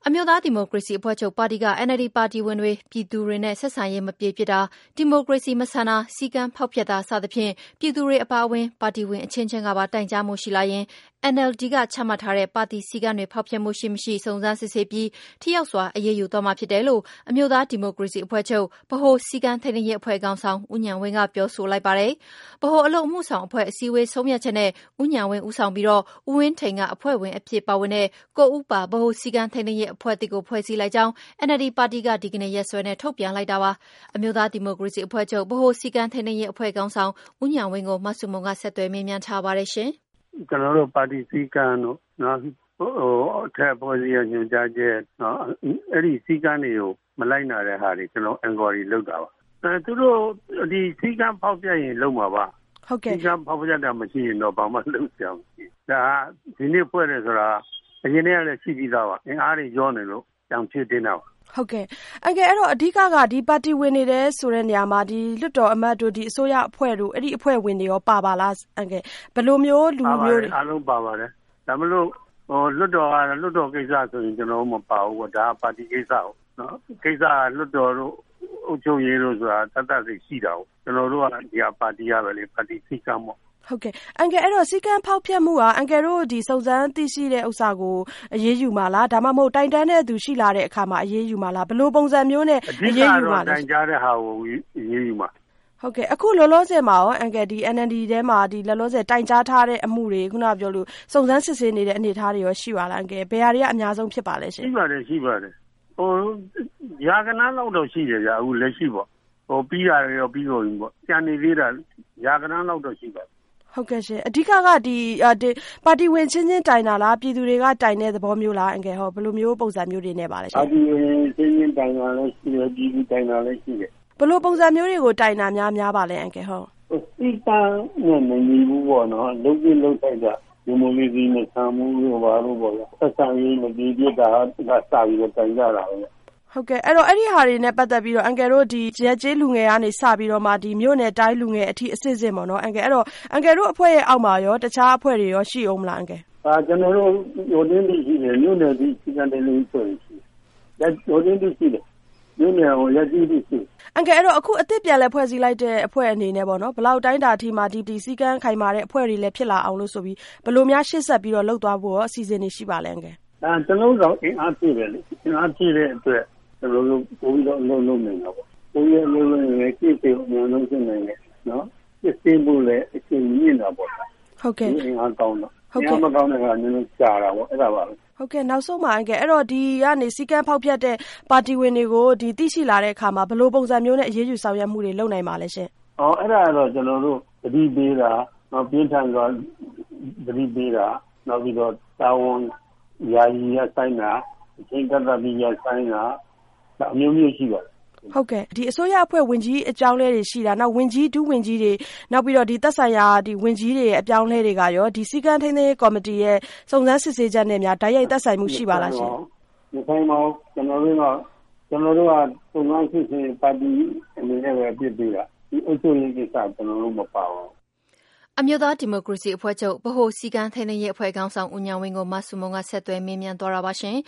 အမျိုးသားဒီမိုကရေစီအဖွဲ့ချုပ်ပါတီက NLD ပါတီဝင်တွေပြည်သူတွေနဲ့ဆက်ဆံရေးမပြေဖြစ်တာဒီမိုကရေစီမဆန်တာစည်းကမ်းဖောက်ဖျက်တာစသဖြင့်ပြည်သူတွေအပါအဝင်ပါတီဝင်အချင်းချင်းကပါတိုင်ကြားမှုရှိလာရင် NLD ကချမှတ်ထားတဲ့ပါတီစည်းကမ်းတွေဖောက်ဖျက်မှုရှိမရှိစုံစမ်းစစ်ဆေးပြီးထိရောက်စွာအရေးယူသွားမှာဖြစ်တယ်လို့အမျိုးသားဒီမိုကရေစီအဖွဲ့ချုပ်ဗဟိုစည်းကမ်းထိန်းသိမ်းရေးအဖွဲ့ခေါင်းဆောင်ဦးဉာဏ်ဝင်းကပြောဆိုလိုက်ပါတယ်ဗဟိုအလုပ်အမှုဆောင်အဖွဲ့အစည်းအဝေးဆုံးဖြတ်ချက်နဲ့ဦးဉာဏ်ဝင်းဦးဆောင်ပြီးတော့ဦးဝင်းထိန်ကအဖွဲ့ဝင်အဖြစ်ပါဝင်တဲ့9ဦးပါဗဟိုစည်းကမ်းထိန်းသိမ်းရေးအဖွဲ့တစ်ကိုဖွဲ့စည်းလိုက်ကြောင်း NLD ပါတီကဒီကနေ့ရက်စွဲနဲ့ထုတ်ပြန်လိုက်တာပါအမျိုးသားဒီမိုကရေစီအဖွဲ့ချုပ်ဗဟိုစည်းကမ်းထိန်းသိမ်းရေးအဖွဲ့ခေါင်းဆောင်ဦးဉာဏ်ဝင်းကိုမဆုမုံကဆက်သွယ်မေးမြန်းထားပါတယ်ရှင်ကျွန်တော်တို့ပါတီစည်းကမ်းတို့နော်အထက်ပေါ်စီရညွှန်ကြားချက်နော်အဲ့ဒီစည်းကမ်းတွေကိုမလိုက်နာတဲ့ဟာတွေကျွန်တော် inquiry လုပ်တာပါသူတို့ဒီစည်းကမ်းဖောက်ပြရင်လုပ်မှာပါဟုတ်ကဲ့စည်းကမ်းဖောက်ပြတာမရှိရင်တော့ဘာမှလုပ်ကြအောင်ဒါဒီနေ့ဖွဲ့တယ်ဆိုတာအရင်တည်းကလည်းရှိပြီးသားပါအင်အားတွေရောနေလို့ကြောင်ဖြစ်တင်တာပါဟုတ်ကဲ့အဲ့တော့အဓိကဒီပါတီဝင်နေတဲ့ဆိုတဲ့နေရာမှာဒီလွတ်တော်အမတ်တို့ဒီအစိုးရအဖွဲ့တို့အဲ့ဒီအဖွဲ့ဝင်တွေရောပါပါလားဘယ်လိုမျိုးလူမျိုးတွေအားလုံးပါပါတယ်ဒါမလို့လွတ်တော်ကိစ္စဆိုရင်ကျွန်တော်မပါဘူးဒါပါတီကိစ္စဟုတ်နော်ကိစ္စလွတ်တော်တို့အုပ်ချုပ်ရေးတို့ဆိုတာတတ်သိရှိတာဟုတ်ကျွန်တော်တို့ကဒီပါတီရပဲလေပါတီစိတ်ကမ်းပေါ့ဟုတ်ကဲ့အဲ့တော့စီကံဖောက်ဖျက်မှုကအန်ကယ်တို့ဒီစုံစမ်းသိရှိတဲ့ဥစ္စာကိုအရေးယူမှာလားဒါမှမဟုတ်တိုင်တန်းတဲ့သူရှိလာတဲ့အခါမှာအရေးယူမှာလားဘယ်လိုပုံစံမျိုးနဲ့အရေးယူမှာလဲတိုင်ကြားတဲ့ဟာကိုအရေးယူမှာဟုတ်ကဲ့အခုလောလောဆယ်မှာရောအန်ကယ်ဒီ NLD ထဲမှာဒီလောလောဆယ်တိုင်ကြားထားတဲ့အမှုတွေခုနပြောလို့စုံစမ်းစစ်ဆေးနေတဲ့အနေအထားတွေရောရှိပါလားအန်ကယ်ဘယ်ဟာတွေကအများဆုံးဖြစ်ပါလဲရှင်ရှိပါတယ်ရာကနားလောက်တော့ရှိတယ်ဗျာအခုလက်ရှိပေါ့ပြီးတာရောပြီးကုန်ပြီပေါ့ကြံနေသေးတာရာကနားလောက်တော့ရှိပါတယ်ဟုတ်ကဲ့ရှင်အဓိကဒီပါတီဝင်ချင်းတိုင်တာလားပြည်သူတွေကတိုင်တဲ့သဘောမျိုးလားအန်ကယ်ဟောဘယ်လိုမျိုးပုံစံမျိုးတွေနဲ့ပါလဲရှင်ပါတီဝင်ချင်းတိုင်တာလည်းရှိတယ်ပြည်သူတိုင်တာလည်းရှိတယ်ဘယ်လိုပုံစံမျိုးတွေကိုတိုင်တာများပါလဲအန်ကယ်ဟောစီကံနဲ့မညီဘူးပေါ့နော်လုံးဝလုံးထိုက်တာဒီမိုကရေစီနဲ့ဆံမှုလို့ပါလို့ပေါ့ဆက်ဆံရေးမကြည့်ပြတာကစပြီးတော့တိုင်ကြတာပဲဟုတ်ကဲ့အဲ့တော့အဲ့ဒီဟာတွေနဲ့ပတ်သက်ပြီးတော့အန်ကယ်တို့ဒီရက်ကျေးလူငယ်ကနေစပြီးတော့မှဒီမြို့နယ်တိုင်းလူငယ်အထိအစစ်စစ်ပေါ့နော်အန်ကယ်အဲ့တော့အန်ကယ်တို့အဖွဲ့ရဲ့အောက်မှာရောတခြားအဖွဲ့တွေရောရှိအောင်မလားအန်ကယ်ကျွန်တော်တို့ဟိုတင်းတိရှိတယ်မြို့နယ်ဒီစီကံတယ်လို့ဆိုရင်ရှိတယ်ဟိုတင်းတိရှိတယ်မြို့နယ်ဟိုရက်ကြီးတိရှိအန်ကယ်အဲ့တော့အခုအသစ်ပြန်လဲဖွဲ့စည်းလိုက်တဲ့အဖွဲ့အနေနဲ့ပေါ့နော်ဘလောက်တိုင်းတာအထိမှာဒီစီကံခိုင်မာတဲ့အဖွဲ့တွေလည်းဖြစ်လာအောင်လို့ဆိုပြီးဘယ်လိုများရှေ့ဆက်ပြီးတော့လှုပ်သွားဖို့ရောအစီအစဉ်တွေရှိပါလဲအန်ကယ်ကျွန်တော်တို့အင်အားပြည့်တယ်လေအင်အားပြည့်တဲ့အတွက်ကျွန်တော်တို့ပိုပြီးတော့အလုံးလုံးနေတာပေါ့ပိုပြီးအလုံးလုံးနေကိစ္စကိုအများဆုံးရှင်းနေတယ်နော်စစ်စင်းဖို့လည်းအချိန်မြင့်တာပေါ့ဟုတ်ကဲ့အင်အားကောင်းတော့ဟုတ်ကဲ့မကောင်းတဲ့ကနည်းနည်းကြာတာပေါ့အဲ့ဒါပါပဲဟုတ်ကဲ့နောက်ဆုံးမှာအန်ကယ်အဲ့တော့ဒီကနေစီကံဖောက်ပြတ်တဲ့ပါတီဝင်တွေကိုဒီသိရှိလာတဲ့အခါမှာဘယ်လိုပုံစံမျိုးနဲ့အရေးယူဆောင်ရွက်မှုတွေလုပ်နိုင်ပါလဲရှင်အဲ့ဒါကတော့ကျွန်တော်တို့သတိပေးတာနောက်ပြင်းထန်စွာသတိပေးတာနောက်ပြီးတော့တာဝန်ယာယီရဆိုင်တာအချိန်ကတည်းကပြီးရဆိုင်တာအမျိုးမျိုးရှိပါတယ်ဟုတ်ကဲ့ဒီအစိုးရအဖွဲ့ဝင်ကြီးအကြောင်းလဲတွေရှိတာနောက်ဝင်ကြီးဒုဝင်ကြီးတွေနောက်ပြီးတော့ဒီသက်ဆိုင်ရာဒီဝင်ကြီးတွေရဲ့အပြောင်းလဲတွေကရောဒီစီကံထိန်းသိမ်းရေးကော်မတီရဲ့စုံစမ်းစစ်ဆေးချက်နဲ့များဓာတ်ရိုက်သက်ဆိုင်မှုရှိပါလားရှင်မဆိုင်ပါဘူးကျွန်တော်တို့ကစုံစမ်းစစ်ဆေးပါတီအနေနဲ့ပဲပြစ်ပေးတာဒီအုပ်ချုပ်ရေးကိစ္စကျွန်တော်တို့မပါဘူးအမျိုးသားဒီမိုကရေစီအဖွဲ့ချုပ်ဗဟိုစည်းကမ်းထိန်းသိမ်းရေးအဖွဲ့ခေါင်းဆောင်ဦးဉာဏ်ဝင်းကိုမဆုမုံကဆက်သွယ်မေးမြန်းသွားတာပါရှင်